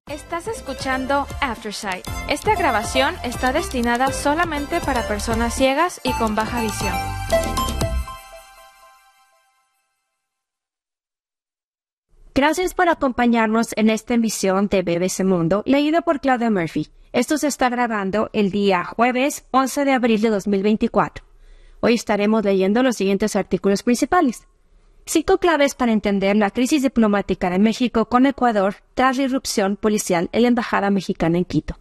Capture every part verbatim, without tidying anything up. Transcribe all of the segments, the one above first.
Estás escuchando Aftersight. Esta grabación está destinada solamente para personas ciegas y con baja visión. Gracias por acompañarnos en esta emisión de B B C Mundo, leído por Claudia Murphy. Esto se está grabando el día jueves once de abril de dos mil veinticuatro. Hoy estaremos leyendo los siguientes artículos principales. Cinco claves para entender la crisis diplomática de México con Ecuador tras la irrupción policial en la embajada mexicana en Quito.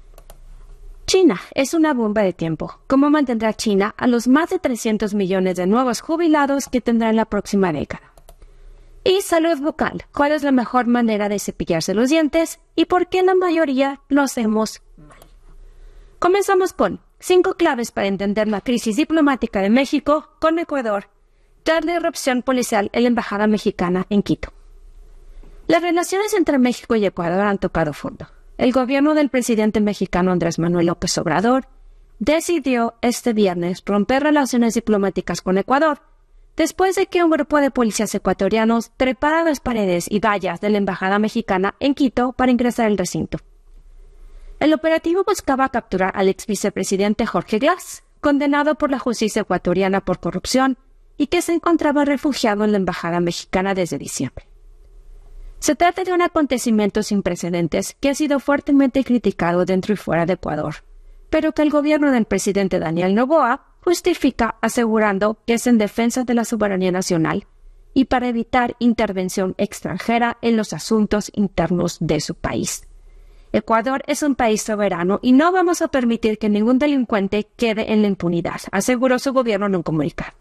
China es una bomba de tiempo. ¿Cómo mantendrá China a los más de trescientos millones de nuevos jubilados que tendrá en la próxima década? Y salud bucal. ¿Cuál es la mejor manera de cepillarse los dientes y por qué la mayoría lo hacemos mal? Comenzamos con cinco claves para entender la crisis diplomática de México con Ecuador tras la irrupción policial en la embajada mexicana en Quito. Las relaciones entre México y Ecuador han tocado fondo. El gobierno del presidente mexicano Andrés Manuel López Obrador decidió este viernes romper relaciones diplomáticas con Ecuador después de que un grupo de policías ecuatorianos trepara las paredes y vallas de la embajada mexicana en Quito para ingresar al recinto. El operativo buscaba capturar al ex vicepresidente Jorge Glass, condenado por la justicia ecuatoriana por corrupción y que se encontraba refugiado en la embajada mexicana desde diciembre. Se trata de un acontecimiento sin precedentes que ha sido fuertemente criticado dentro y fuera de Ecuador, pero que el gobierno del presidente Daniel Noboa justifica asegurando que es en defensa de la soberanía nacional y para evitar intervención extranjera en los asuntos internos de su país. Ecuador es un país soberano y no vamos a permitir que ningún delincuente quede en la impunidad, aseguró su gobierno en un comunicado.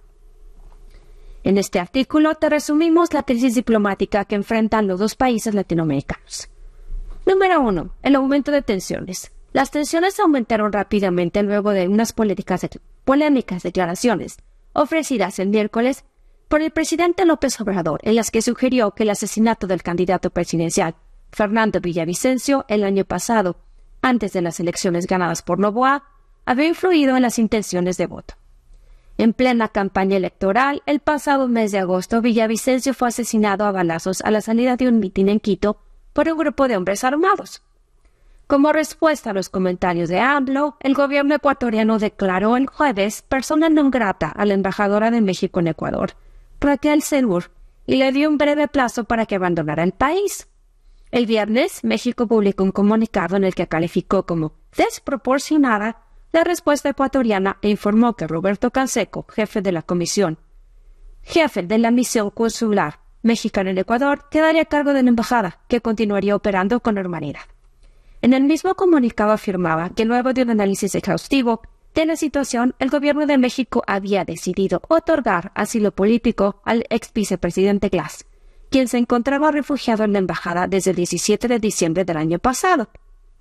En este artículo te resumimos la crisis diplomática que enfrentan los dos países latinoamericanos. Número uno. El aumento de tensiones. Las tensiones aumentaron rápidamente luego de unas polémicas, de, polémicas declaraciones ofrecidas el miércoles por el presidente López Obrador, en las que sugirió que el asesinato del candidato presidencial Fernando Villavicencio el año pasado, antes de las elecciones ganadas por Noboa, había influido en las intenciones de voto. En plena campaña electoral, el pasado mes de agosto, Villavicencio fue asesinado a balazos a la salida de un mitin en Quito por un grupo de hombres armados. Como respuesta a los comentarios de AMLO, el gobierno ecuatoriano declaró el jueves persona non grata a la embajadora de México en Ecuador, Raquel Serur, y le dio un breve plazo para que abandonara el país. El viernes, México publicó un comunicado en el que calificó como desproporcionada la respuesta ecuatoriana e informó que Roberto Canseco, jefe de la comisión, jefe de la misión consular mexicana en Ecuador, quedaría a cargo de la embajada, que continuaría operando con normalidad. En el mismo comunicado afirmaba que luego de un análisis exhaustivo de la situación, el gobierno de México había decidido otorgar asilo político al ex vicepresidente Glass, quien se encontraba refugiado en la embajada desde el diecisiete de diciembre del año pasado.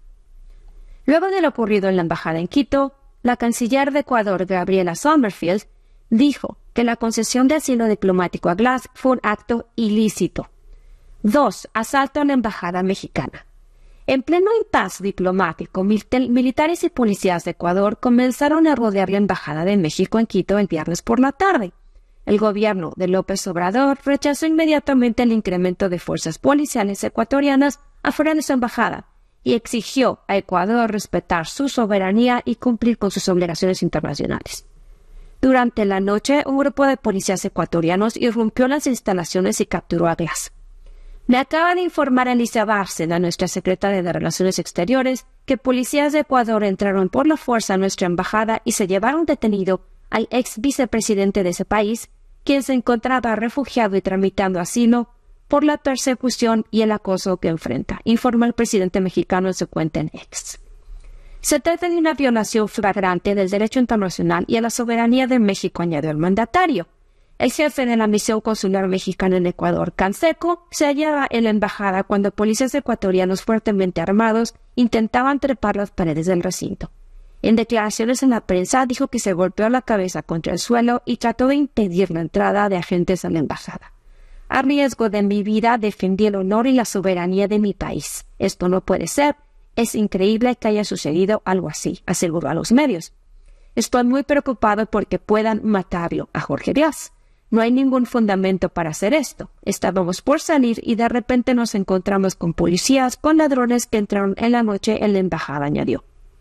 Luego de lo ocurrido en la embajada en Quito, la canciller de Ecuador, Gabriela Sommerfield, dijo que la concesión de asilo diplomático a Glass fue un acto ilícito. dos. Asalto a la embajada mexicana. En pleno impasse diplomático, mil militares y policías de Ecuador comenzaron a rodear la embajada de México en Quito el viernes por la tarde. El gobierno de López Obrador rechazó inmediatamente el incremento de fuerzas policiales ecuatorianas afuera de su embajada y exigió a Ecuador respetar su soberanía y cumplir con sus obligaciones internacionales. Durante la noche, un grupo de policías ecuatorianos irrumpió las instalaciones y capturó a Glass. Me acaba de informar Alicia Bárcena, nuestra secretaria de Relaciones Exteriores, que policías de Ecuador entraron por la fuerza a nuestra embajada y se llevaron detenido al ex vicepresidente de ese país, quien se encontraba refugiado y tramitando asilo por la persecución y el acoso que enfrenta, informó el presidente mexicano en su cuenta en X. Se trata de una violación flagrante del derecho internacional y a la soberanía de México, añadió el mandatario. El jefe de la misión consular mexicana en Ecuador, Canseco, se hallaba en la embajada cuando policías ecuatorianos fuertemente armados intentaban trepar las paredes del recinto. En declaraciones en la prensa dijo que se golpeó la cabeza contra el suelo y trató de impedir la entrada de agentes a la embajada. A riesgo de mi vida defendí el honor y la soberanía de mi país. Esto no puede ser. Es increíble que haya sucedido algo así, aseguró a los medios. Estoy muy preocupado porque puedan matarlo a Jorge Glass. No hay ningún fundamento para hacer esto. Estábamos por salir y de repente nos encontramos con policías, con ladrones que entraron en la noche en la embajada, añadió.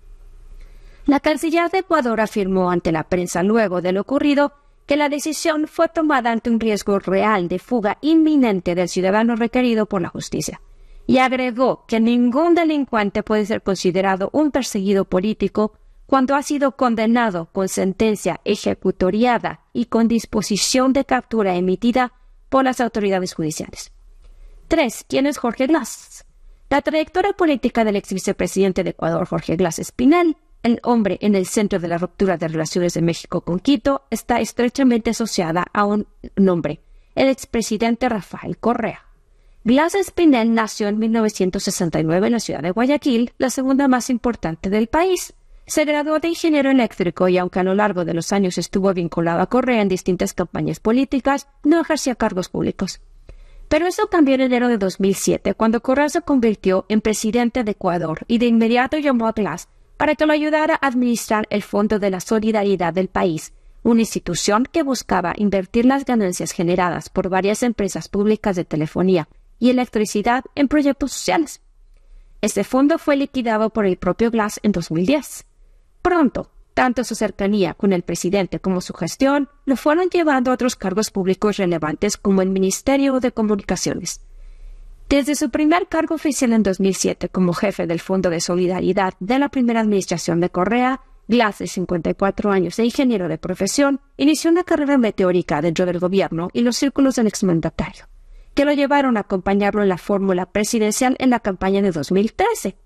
La canciller de Ecuador afirmó ante la prensa luego de lo ocurrido que la decisión fue tomada ante un riesgo real de fuga inminente del ciudadano requerido por la justicia, y agregó que ningún delincuente puede ser considerado un perseguido político cuando ha sido condenado con sentencia ejecutoriada y con disposición de captura emitida por las autoridades judiciales. tres. ¿Quién es Jorge Glass? La trayectoria política del ex vicepresidente de Ecuador, Jorge Glass Espinel, el hombre en el centro de la ruptura de relaciones de México con Quito, está estrechamente asociada a un nombre, el expresidente Rafael Correa. Glass Espinel nació en mil novecientos sesenta y nueve en la ciudad de Guayaquil, la segunda más importante del país. Se graduó de ingeniero eléctrico y aunque a lo largo de los años estuvo vinculado a Correa en distintas campañas políticas, no ejercía cargos públicos. Pero eso cambió en enero de dos mil siete, cuando Correa se convirtió en presidente de Ecuador y de inmediato llamó a Glass para que lo ayudara a administrar el Fondo de la Solidaridad del país, una institución que buscaba invertir las ganancias generadas por varias empresas públicas de telefonía y electricidad en proyectos sociales. Este fondo fue liquidado por el propio Glass en dos mil diez. Pronto, tanto su cercanía con el presidente como su gestión lo fueron llevando a otros cargos públicos relevantes como el Ministerio de Comunicaciones. Desde su primer cargo oficial en dos mil siete como jefe del Fondo de Solidaridad de la primera administración de Correa, Glass, de cincuenta y cuatro años e ingeniero de profesión, inició una carrera meteórica dentro del gobierno y los círculos del exmandatario, que lo llevaron a acompañarlo en la fórmula presidencial en la campaña de dos mil trece.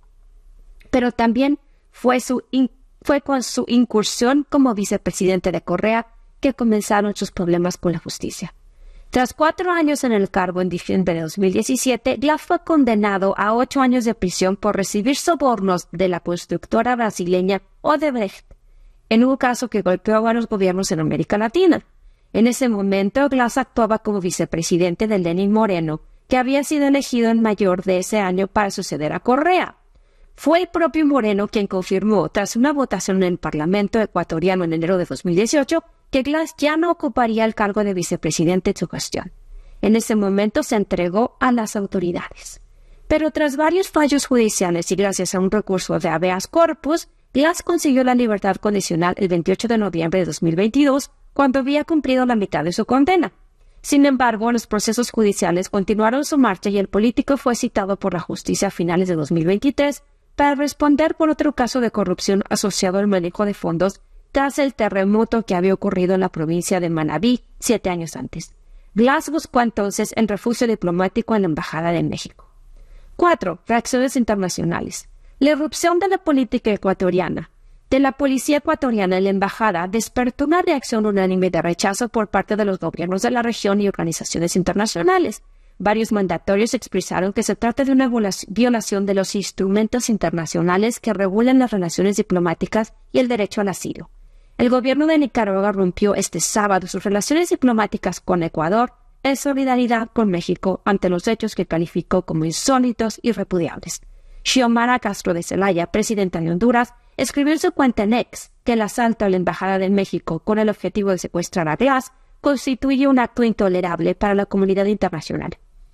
Pero también fue, su in- fue con su incursión como vicepresidente de Correa que comenzaron sus problemas con la justicia. Tras cuatro años en el cargo en diciembre de dos mil diecisiete, Glass fue condenado a ocho años de prisión por recibir sobornos de la constructora brasileña Odebrecht, en un caso que golpeó a varios gobiernos en América Latina. En ese momento, Glass actuaba como vicepresidente de Lenín Moreno, que había sido elegido en mayo de ese año para suceder a Correa. Fue el propio Moreno quien confirmó, tras una votación en el Parlamento ecuatoriano en enero de dos mil dieciocho, que Glass ya no ocuparía el cargo de vicepresidente en su gestión. En ese momento se entregó a las autoridades. Pero tras varios fallos judiciales y gracias a un recurso de habeas corpus, Glass consiguió la libertad condicional el veintiocho de noviembre de dos mil veintidós, cuando había cumplido la mitad de su condena. Sin embargo, los procesos judiciales continuaron su marcha y el político fue citado por la justicia a finales de dos mil veintitrés para responder por otro caso de corrupción asociado al manejo de fondos tras el terremoto que había ocurrido en la provincia de Manabí siete años antes. Glass buscó entonces el refugio diplomático en la Embajada de México. cuatro. Reacciones internacionales. La irrupción de la política ecuatoriana, de la policía ecuatoriana en la embajada, despertó una reacción unánime de rechazo por parte de los gobiernos de la región y organizaciones internacionales. Varios mandatorios expresaron que se trata de una violación de los instrumentos internacionales que regulan las relaciones diplomáticas y el derecho al asilo. El gobierno de Nicaragua rompió este sábado sus relaciones diplomáticas con Ecuador en solidaridad con México ante los hechos que calificó como insólitos y repudiables. Xiomara Castro de Zelaya, presidenta de Honduras, escribió en su cuenta en X que el asalto a la Embajada de México con el objetivo de secuestrar a Glass constituye un acto intolerable para la comunidad internacional.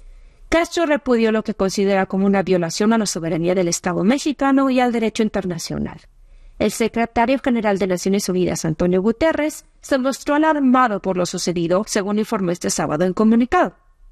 Castro repudió lo que considera como una violación a la soberanía del Estado mexicano y al derecho internacional. El secretario general de Naciones Unidas, Antonio Guterres, se mostró alarmado por lo sucedido, según informó este sábado en comunicado.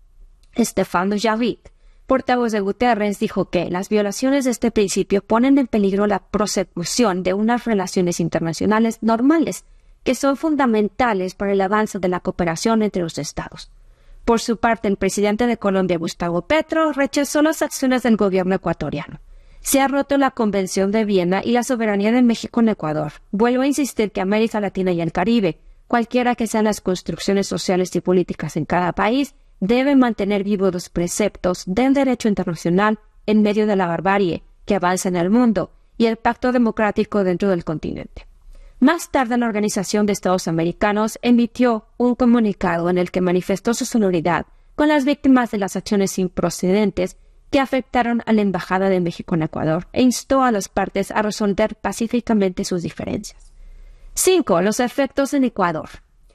Stefan Dujarric, portavoz de Guterres, dijo que las violaciones de este principio ponen en peligro la prosecución de unas relaciones internacionales normales, que son fundamentales para el avance de la cooperación entre los Estados. Por su parte, el presidente de Colombia, Gustavo Petro, rechazó las acciones del gobierno ecuatoriano. Se ha roto la Convención de Viena y la soberanía de México en Ecuador. Vuelvo a insistir que América Latina y el Caribe, cualquiera que sean las construcciones sociales y políticas en cada país, deben mantener vivos los preceptos del derecho internacional en medio de la barbarie que avanza en el mundo y el pacto democrático dentro del continente. Más tarde, la Organización de Estados Americanos emitió un comunicado en el que manifestó su solidaridad con las víctimas de las acciones improcedentes que afectaron a la Embajada de México en Ecuador e instó a las partes a resolver pacíficamente sus diferencias. cinco. Los efectos en Ecuador.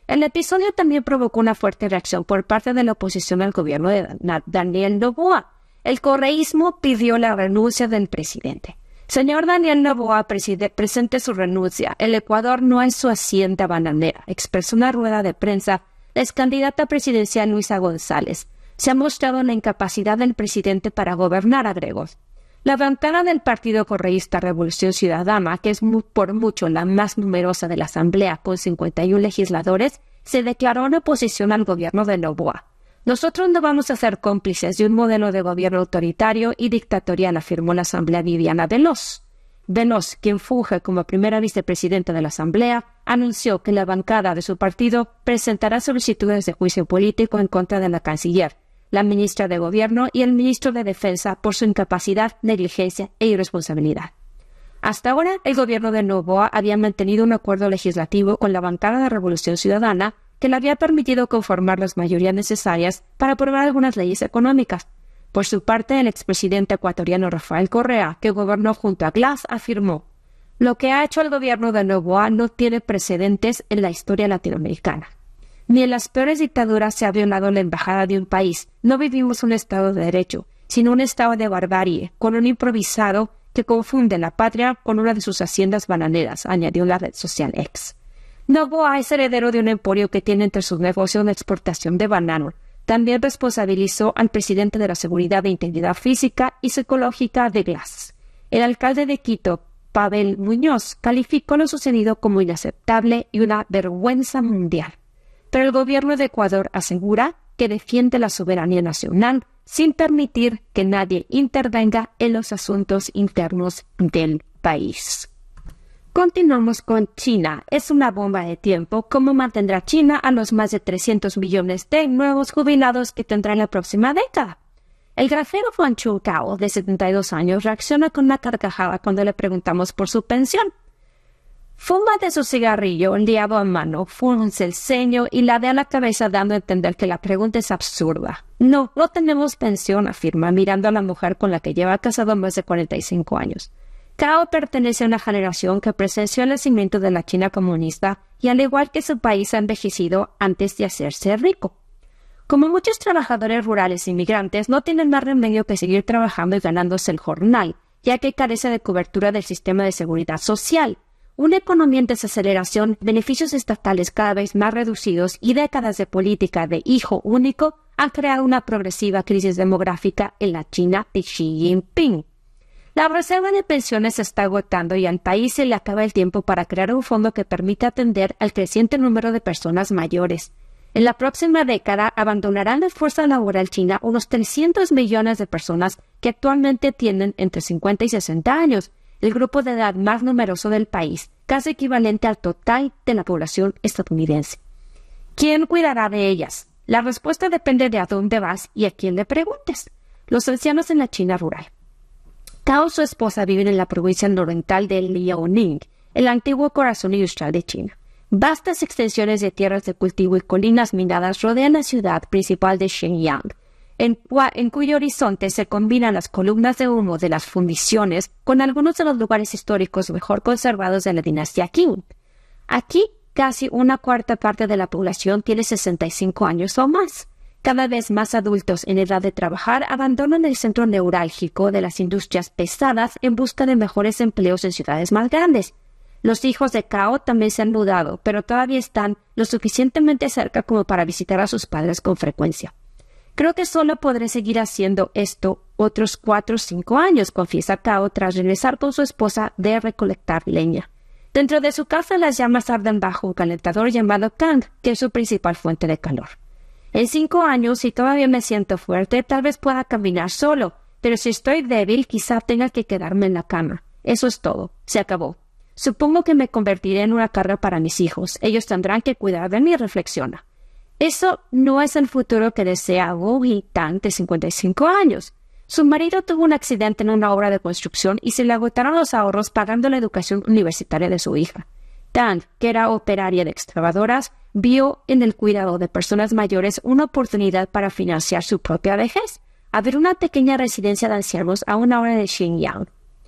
El episodio también provocó una fuerte reacción por parte de la oposición al gobierno de Daniel Noboa. El correísmo pidió la renuncia del presidente. Señor Daniel Noboa, presente su renuncia. El Ecuador no es su hacienda bananera, expresó en una rueda de prensa la excandidata presidencial Luisa González. Se ha mostrado la incapacidad del presidente para gobernar, agregó. La bancada del Partido Correísta Revolución Ciudadana, que es por mucho la más numerosa de la Asamblea con cincuenta y uno legisladores, se declaró en oposición al gobierno de Noboa. Nosotros no vamos a ser cómplices de un modelo de gobierno autoritario y dictatorial, afirmó la Asamblea Viviana Veloz. Veloz, quien funge como primera vicepresidenta de la Asamblea, anunció que la bancada de su partido presentará solicitudes de juicio político en contra de la canciller, la ministra de Gobierno y el ministro de Defensa por su incapacidad, negligencia e irresponsabilidad. Hasta ahora, el gobierno de Noboa había mantenido un acuerdo legislativo con la bancada de Revolución Ciudadana que le había permitido conformar las mayorías necesarias para aprobar algunas leyes económicas. Por su parte, el expresidente ecuatoriano Rafael Correa, que gobernó junto a Glass, afirmó: «Lo que ha hecho el gobierno de Noboa no tiene precedentes en la historia latinoamericana. Ni en las peores dictaduras se ha violado la embajada de un país. No vivimos un Estado de Derecho, sino un Estado de barbarie, con un improvisado que confunde la patria con una de sus haciendas bananeras», añadió la red social X. Noboa es heredero de un emporio que tiene entre sus negocios la exportación de banano. También responsabilizó al presidente de la Seguridad e Integridad Física y Psicológica de Glass. El alcalde de Quito, Pavel Muñoz, calificó lo sucedido como inaceptable y una vergüenza mundial. Pero el gobierno de Ecuador asegura que defiende la soberanía nacional sin permitir que nadie intervenga en los asuntos internos del país. Continuamos con China. Es una bomba de tiempo. ¿Cómo mantendrá China a los más de trescientos millones de nuevos jubilados que tendrá en la próxima década? El grafero Juan Chu Cao, de setenta y dos años, reacciona con una carcajada cuando le preguntamos por su pensión. Fuma de su cigarrillo liado a mano, frunce el ceño y ladea la cabeza dando a entender que la pregunta es absurda. No, no tenemos pensión, afirma, mirando a la mujer con la que lleva casado más de cuarenta y cinco años. Cao pertenece a una generación que presenció el nacimiento de la China comunista y al igual que su país ha envejecido antes de hacerse rico. Como muchos trabajadores rurales inmigrantes, no tienen más remedio que seguir trabajando y ganándose el jornal, ya que carece de cobertura del sistema de seguridad social. Una economía en desaceleración, beneficios estatales cada vez más reducidos y décadas de política de hijo único han creado una progresiva crisis demográfica en la China de Xi Jinping. La reserva de pensiones se está agotando y al país se le acaba el tiempo para crear un fondo que permita atender al creciente número de personas mayores. En la próxima década abandonarán la fuerza laboral china unos trescientos millones de personas que actualmente tienen entre cincuenta y sesenta años, el grupo de edad más numeroso del país, casi equivalente al total de la población estadounidense. ¿Quién cuidará de ellas? La respuesta depende de a dónde vas y a quién le preguntes. Los ancianos en la China rural. Cao y su esposa viven en la provincia nororiental de Liaoning, el antiguo corazón industrial de China. Vastas extensiones de tierras de cultivo y colinas minadas rodean la ciudad principal de Shenyang, en, en cuyo horizonte se combinan las columnas de humo de las fundiciones con algunos de los lugares históricos mejor conservados de la dinastía Qing. Aquí, casi una cuarta parte de la población tiene sesenta y cinco años o más. Cada vez más adultos en edad de trabajar abandonan el centro neurálgico de las industrias pesadas en busca de mejores empleos en ciudades más grandes. Los hijos de Cao también se han mudado, pero todavía están lo suficientemente cerca como para visitar a sus padres con frecuencia. Creo que solo podré seguir haciendo esto otros cuatro o cinco años, confiesa Cao tras regresar con su esposa de recolectar leña. Dentro de su casa las llamas arden bajo un calentador llamado Kang, que es su principal fuente de calor. En cinco años, si todavía me siento fuerte, tal vez pueda caminar solo, pero si estoy débil, quizá tenga que quedarme en la cama. Eso es todo. Se acabó. Supongo que me convertiré en una carga para mis hijos. Ellos tendrán que cuidar de mí, reflexiona. Eso no es el futuro que desea Wu Yitang, de cincuenta y cinco años. Su marido tuvo un accidente en una obra de construcción y se le agotaron los ahorros pagando la educación universitaria de su hija. Tang, que era operaria de excavadoras, vio en el cuidado de personas mayores una oportunidad para financiar su propia vejez, abrir una pequeña residencia de ancianos a una hora de Shenyang.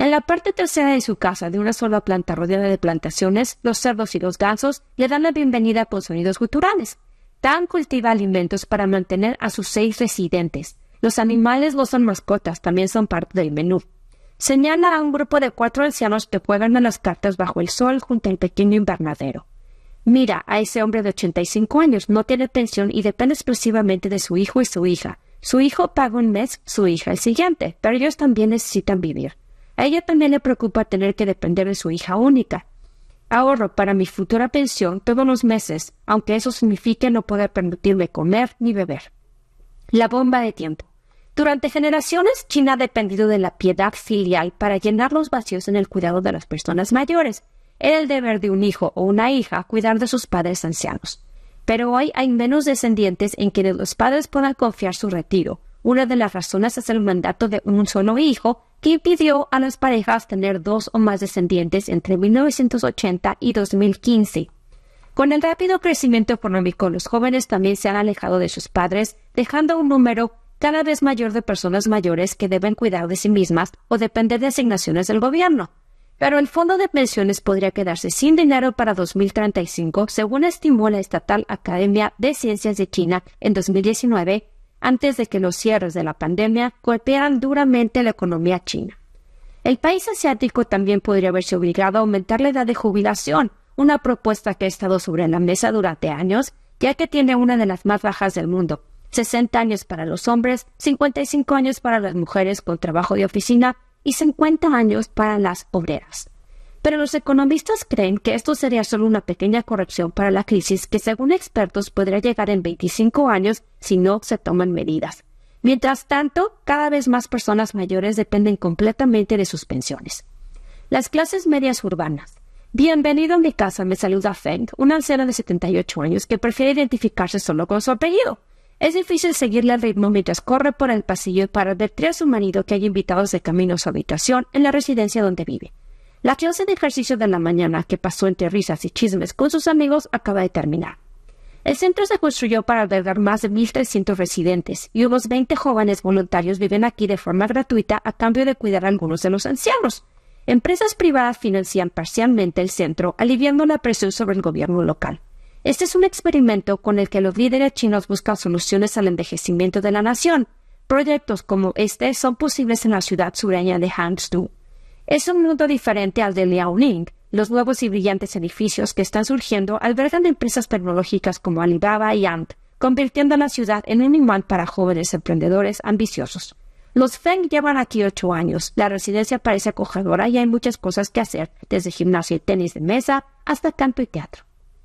En la parte trasera de su casa, de una sola planta rodeada de plantaciones, los cerdos y los gansos le dan la bienvenida con sonidos guturales. Tan cultiva alimentos para mantener a sus seis residentes. Los animales no son mascotas, también son parte del menú. Señala a un grupo de cuatro ancianos que juegan a las cartas bajo el sol junto al pequeño invernadero. Mira a ese hombre de ochenta y cinco años, no tiene pensión y depende exclusivamente de su hijo y su hija. Su hijo paga un mes, su hija el siguiente, pero ellos también necesitan vivir. A ella también le preocupa tener que depender de su hija única. Ahorro para mi futura pensión todos los meses, aunque eso signifique no poder permitirme comer ni beber. La bomba de tiempo. Durante generaciones, China ha dependido de la piedad filial para llenar los vacíos en el cuidado de las personas mayores. Era el deber de un hijo o una hija cuidar de sus padres ancianos. Pero hoy hay menos descendientes en quienes los padres puedan confiar su retiro. Una de las razones es el mandato de un solo hijo, que impidió a las parejas tener dos o más descendientes entre mil novecientos ochenta y dos mil quince. Con el rápido crecimiento económico, los jóvenes también se han alejado de sus padres, dejando un número cada vez mayor de personas mayores que deben cuidar de sí mismas o depender de asignaciones del gobierno. Pero el fondo de pensiones podría quedarse sin dinero para dos mil treinta y cinco, según estimó la Estatal Academia de Ciencias de China en dos mil diecinueve, antes de que los cierres de la pandemia golpearan duramente la economía china. El país asiático también podría verse obligado a aumentar la edad de jubilación, una propuesta que ha estado sobre la mesa durante años, ya que tiene una de las más bajas del mundo, sesenta años para los hombres, cincuenta y cinco años para las mujeres con trabajo de oficina y cincuenta años para las obreras. Pero los economistas creen que esto sería solo una pequeña corrección para la crisis que, según expertos, podría llegar en veinticinco años si no se toman medidas. Mientras tanto, cada vez más personas mayores dependen completamente de sus pensiones. Las clases medias urbanas. Bienvenido a mi casa, me saluda Feng, una anciana de setenta y ocho años que prefiere identificarse solo con su apellido. Es difícil seguirle el ritmo mientras corre por el pasillo para advertir a su marido que hay invitados de camino a su habitación en la residencia donde vive. La clase de ejercicio de la mañana, que pasó entre risas y chismes con sus amigos, acaba de terminar. El centro se construyó para albergar más de mil trescientos residentes y unos veinte jóvenes voluntarios viven aquí de forma gratuita a cambio de cuidar a algunos de los ancianos. Empresas privadas financian parcialmente el centro, aliviando la presión sobre el gobierno local. Este es un experimento con el que los líderes chinos buscan soluciones al envejecimiento de la nación. Proyectos como este son posibles en la ciudad sureña de Hangzhou. Es un mundo diferente al de Liaoning. Los nuevos y brillantes edificios que están surgiendo albergan empresas tecnológicas como Alibaba y Ant, convirtiendo a la ciudad en un imán para jóvenes emprendedores ambiciosos. Los Feng llevan aquí ocho años. La residencia parece acogedora y hay muchas cosas que hacer, desde gimnasio y tenis de mesa hasta canto y teatro.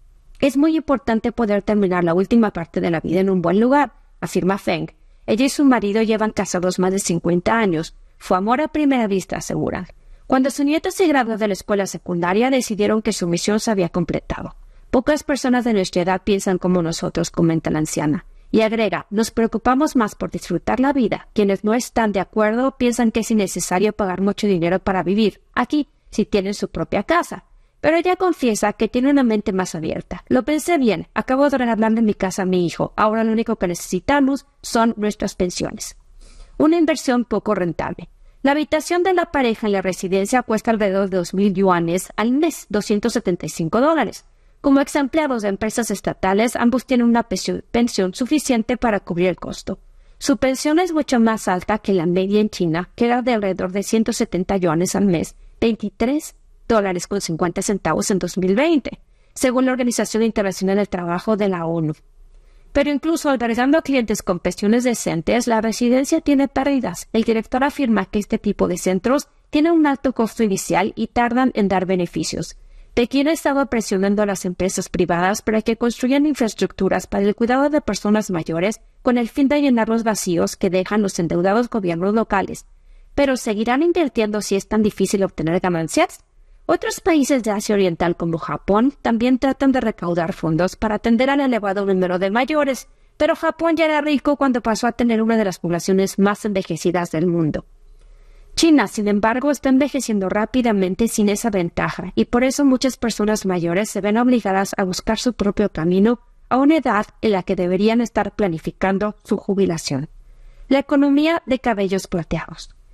Es muy importante poder terminar la última parte de la vida en un buen lugar, afirma Feng. Ella y su marido llevan casados más de cincuenta años. Fue amor a primera vista, aseguran. Cuando su nieto se graduó de la escuela secundaria, decidieron que su misión se había completado. Pocas personas de nuestra edad piensan como nosotros, comenta la anciana. Y agrega, nos preocupamos más por disfrutar la vida. Quienes no están de acuerdo piensan que es innecesario pagar mucho dinero para vivir aquí, si tienen su propia casa. Pero ella confiesa que tiene una mente más abierta. Lo pensé bien, acabo de regalarle mi casa a mi hijo. Ahora lo único que necesitamos son nuestras pensiones. Una inversión poco rentable. La habitación de la pareja en la residencia cuesta alrededor de dos mil yuanes al mes, doscientos setenta y cinco dólares. Como ex empleados de empresas estatales, ambos tienen una pensión suficiente para cubrir el costo. Su pensión es mucho más alta que la media en China, que era de alrededor de ciento setenta yuanes al mes, veintitrés dólares con cincuenta centavos en dos mil veinte, según la Organización Internacional del Trabajo de la ONU. Pero incluso albergando a clientes con pensiones decentes, la residencia tiene pérdidas. El director afirma que este tipo de centros tienen un alto costo inicial y tardan en dar beneficios. Pekín ha estado presionando a las empresas privadas para que construyan infraestructuras para el cuidado de personas mayores con el fin de llenar los vacíos que dejan los endeudados gobiernos locales. Pero ¿seguirán invirtiendo si es tan difícil obtener ganancias? Otros países de Asia Oriental como Japón también tratan de recaudar fondos para atender al elevado número de mayores, pero Japón ya era rico cuando pasó a tener una de las poblaciones más envejecidas del mundo. China, sin embargo, está envejeciendo rápidamente sin esa ventaja y por eso muchas personas mayores se ven obligadas a buscar su propio camino a una edad en la que deberían estar planificando su jubilación. La economía de cabellos plateados.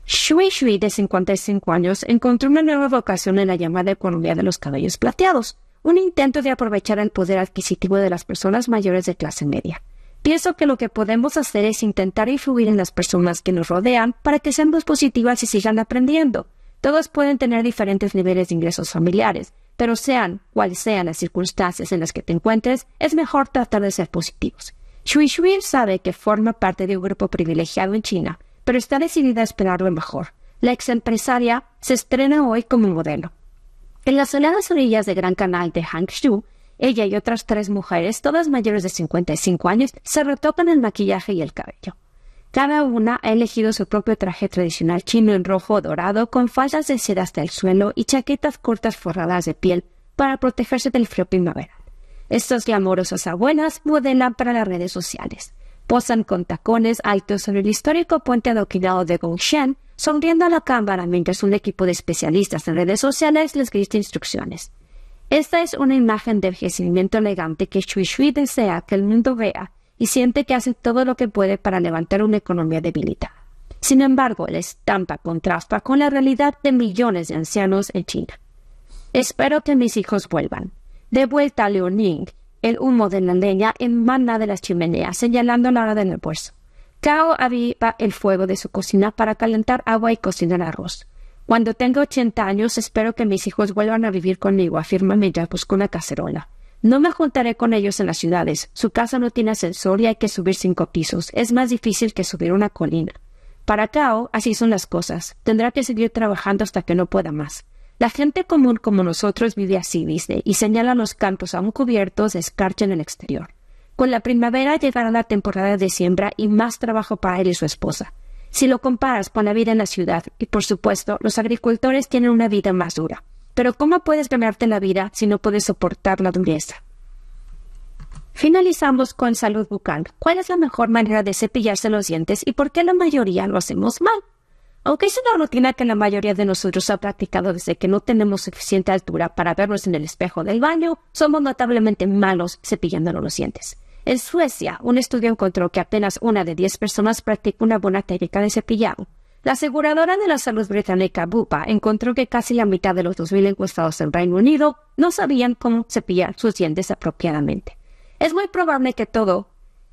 Shui Shui, de cincuenta y cinco años, encontró una nueva vocación en la llamada economía de los cabellos plateados, un intento de aprovechar el poder adquisitivo de las personas mayores de clase media. Pienso que lo que podemos hacer es intentar influir en las personas que nos rodean para que sean más positivas y sigan aprendiendo. Todos pueden tener diferentes niveles de ingresos familiares, pero sean cuales sean las circunstancias en las que te encuentres, es mejor tratar de ser positivos. Shui Shui sabe que forma parte de un grupo privilegiado en China, pero está decidida a esperar lo mejor. La ex empresaria se estrena hoy como modelo. En las soleadas orillas del Gran Canal de Hangzhou, ella y otras tres mujeres, todas mayores de cincuenta y cinco años, se retocan el maquillaje y el cabello. Cada una ha elegido su propio traje tradicional chino en rojo o dorado, con faldas de seda hasta el suelo y chaquetas cortas forradas de piel para protegerse del frío primaveral. Estas glamorosas abuelas modelan para las redes sociales. Posan con tacones altos sobre el histórico puente adoquinado de Gongshan, sonriendo a la cámara mientras un equipo de especialistas en redes sociales les grita instrucciones. Esta es una imagen de envejecimiento elegante que Shui Shui desea que el mundo vea y siente que hace todo lo que puede para levantar una economía debilitada. Sin embargo, la estampa contrasta con la realidad de millones de ancianos en China. Espero que mis hijos vuelvan. De vuelta a Liaoning, el humo de la leña emana de las chimeneas, señalando la hora del almuerzo. Cao aviva el fuego de su cocina para calentar agua y cocinar arroz. Cuando tenga ochenta años, espero que mis hijos vuelvan a vivir conmigo, afirma mientras busca una cacerola. No me juntaré con ellos en las ciudades. Su casa no tiene ascensor y hay que subir cinco pisos. Es más difícil que subir una colina. Para Cao, así son las cosas. Tendrá que seguir trabajando hasta que no pueda más. La gente común como nosotros vive así, dice, y señala los campos aún cubiertos de escarcha en el exterior. Con la primavera llegará la temporada de siembra y más trabajo para él y su esposa. Si lo comparas con la vida en la ciudad, y por supuesto, los agricultores tienen una vida más dura. Pero ¿cómo puedes ganarte la vida si no puedes soportar la dureza? Finalizamos con salud bucal. ¿Cuál es la mejor manera de cepillarse los dientes y por qué la mayoría lo hacemos mal? Aunque es una rutina que la mayoría de nosotros ha practicado desde que no tenemos suficiente altura para vernos en el espejo del baño, somos notablemente malos cepillándonos los dientes. En Suecia, un estudio encontró que apenas una de diez personas practica una buena técnica de cepillado. La aseguradora de la salud británica Bupa encontró que casi la mitad de los dos mil encuestados en Reino Unido no sabían cómo cepillar sus dientes apropiadamente. Es muy probable que todo,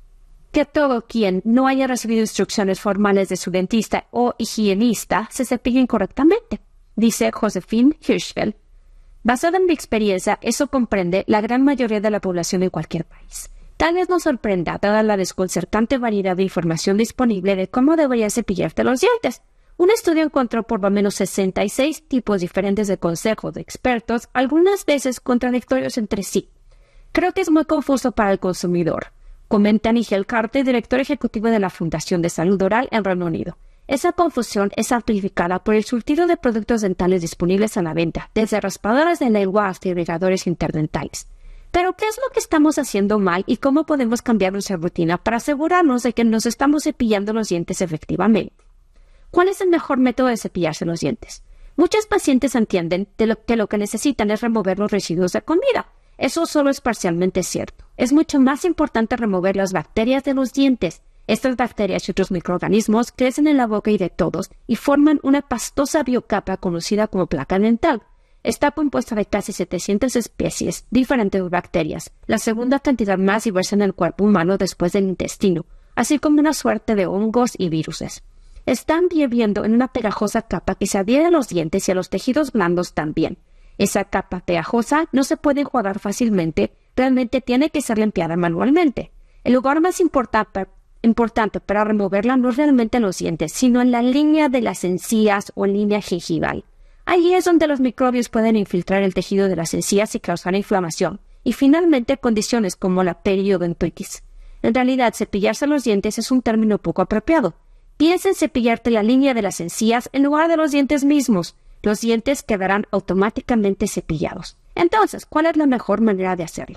que todo quien no haya recibido instrucciones formales de su dentista o higienista se cepille correctamente, dice Josephine Hirschfeld. Basada en mi experiencia, eso comprende la gran mayoría de la población en cualquier país. Tal vez nos sorprenda, dada la desconcertante variedad de información disponible de cómo deberías cepillarte los dientes. Un estudio encontró por lo menos sesenta y seis tipos diferentes de consejos de expertos, algunas veces contradictorios entre sí. Creo que es muy confuso para el consumidor, comenta Nigel Carter, director ejecutivo de la Fundación de Salud Oral en Reino Unido. Esa confusión es amplificada por el surtido de productos dentales disponibles a la venta, desde raspadoras de lengua hasta irrigadores interdentales. Pero, ¿qué es lo que estamos haciendo mal y cómo podemos cambiar nuestra rutina para asegurarnos de que nos estamos cepillando los dientes efectivamente? ¿Cuál es el mejor método de cepillarse los dientes? Muchos pacientes entienden de lo que lo que necesitan es remover los residuos de comida. Eso solo es parcialmente cierto. Es mucho más importante remover las bacterias de los dientes. Estas bacterias y otros microorganismos crecen en la boca y de todos y forman una pastosa biocapa conocida como placa dental. Está compuesta de casi setecientas especies diferentes de bacterias, la segunda cantidad más diversa en el cuerpo humano después del intestino, así como una suerte de hongos y viruses. Están viviendo en una pegajosa capa que se adhiere a los dientes y a los tejidos blandos también. Esa capa pegajosa no se puede enjuagar fácilmente, realmente tiene que ser limpiada manualmente. El lugar más importante, importante para removerla no es realmente en los dientes, sino en la línea de las encías o línea gingival. Allí es donde los microbios pueden infiltrar el tejido de las encías y causar inflamación, y finalmente condiciones como la periodontitis. En realidad, cepillarse los dientes es un término poco apropiado. Piensa en cepillarte la línea de las encías en lugar de los dientes mismos. Los dientes quedarán automáticamente cepillados. Entonces, ¿cuál es la mejor manera de hacerlo?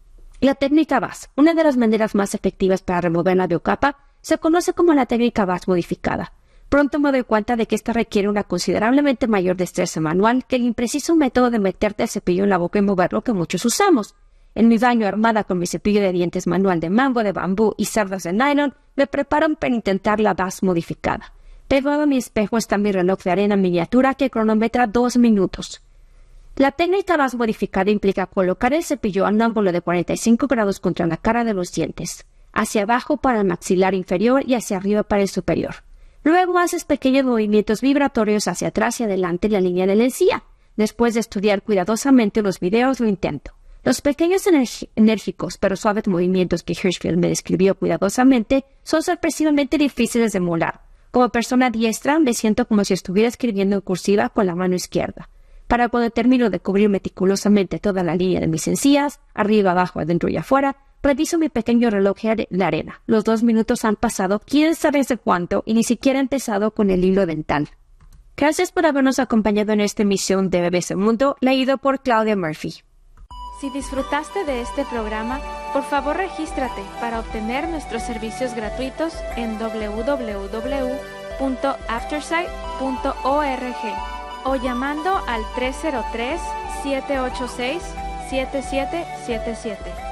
La técnica B A S, una de las maneras más efectivas para remover la biocapa, se conoce como la técnica B A S modificada. Pronto me doy cuenta de que esta requiere una considerablemente mayor destreza manual que el impreciso método de meterte el cepillo en la boca y moverlo que muchos usamos. En mi baño, armada con mi cepillo de dientes manual de mango, de bambú y cerdas de nylon, me preparan para intentar la B A S modificada. Pegado a mi espejo está mi reloj de arena miniatura que cronometra dos minutos. La técnica más modificada implica colocar el cepillo a un ángulo de cuarenta y cinco grados contra la cara de los dientes, hacia abajo para el maxilar inferior y hacia arriba para el superior. Luego haces pequeños movimientos vibratorios hacia atrás y adelante en la línea de la encía. Después de estudiar cuidadosamente los videos, lo intento. Los pequeños enérgicos pero suaves movimientos que Hirschfeld me describió cuidadosamente son sorpresivamente difíciles de emular. Como persona diestra, me siento como si estuviera escribiendo en cursiva con la mano izquierda. Para cuando termino de cubrir meticulosamente toda la línea de mis encías, arriba, abajo, adentro y afuera, reviso mi pequeño reloj de arena. Los dos minutos han pasado, quién sabe desde cuánto, y ni siquiera he empezado con el hilo dental. Gracias por habernos acompañado en esta emisión de B B C Mundo, leído por Claudia Murphy. Si disfrutaste de este programa, por favor regístrate para obtener nuestros servicios gratuitos en doble u doble u doble u punto aftersight punto org o llamando al tres cero tres, siete ocho seis, siete siete siete siete.